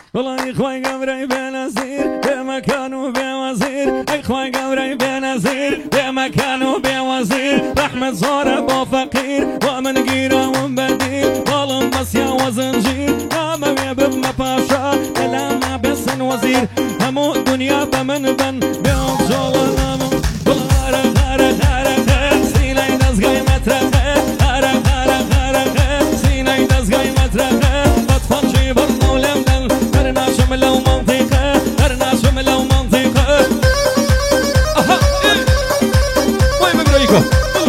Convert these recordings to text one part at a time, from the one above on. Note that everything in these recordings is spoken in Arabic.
والله إخوي قمري بنزير بمكان وبوزير، إخوي قمري بنزير بمكان وبوزير، رحمة زور أبو فقير ومن قيرة ومبدير، ظلم بس يا وزنجير يا مويا بما باشا كلامنا بس وزير، همو الدنيا بمن بن بيوم نامو والله غارة غارة غارة سيناي دز قاي مترخة غارة غارة غارة غارة سيناي دز قاي مترخة بطفن جيبر نولمدن درنا شملو منطقة درنا شملو منطقة أها وين مبريكو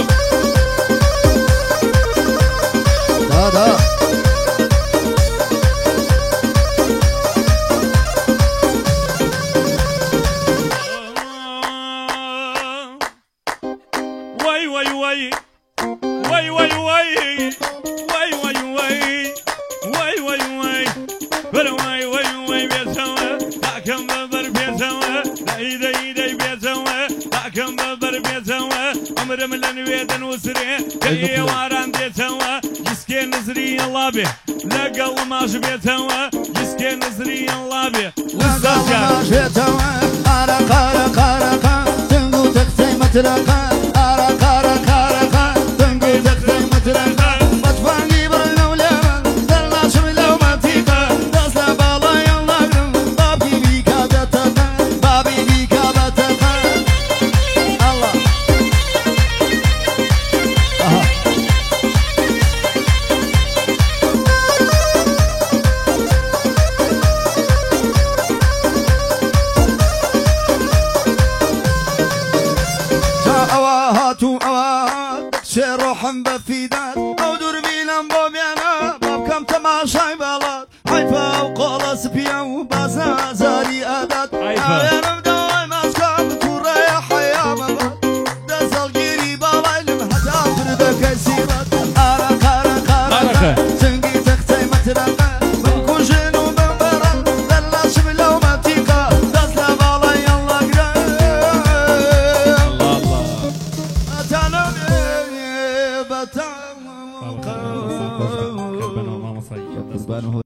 دا وي وي وي وي وي وي وي وي وي وي وي وي بر وي وي وي بيتوا لكن ببر بيتوا ايدي ايدي بيتوا لكن ببر بيتوا عمر من الانويدن وسري كي واران بيتوا جسكي نزري الله به لقل ماش بيتوا جسكي نزري الله به ما بيتوا أرق أرق أرق تنقو تختي مترقة أرق أرق أرق تنقو تختي مترقة بطفاني برنا وليمن درنا شملو منطقة دسنا بالا ينلقن بابي بيكا بتقى بابي بيكا بتقى الله أواهات وأواهات شروحن بفيدات أو دربينا بوبيانا باب كم تماشاي بلاد حيفا وقولا سبيا وبازا زاري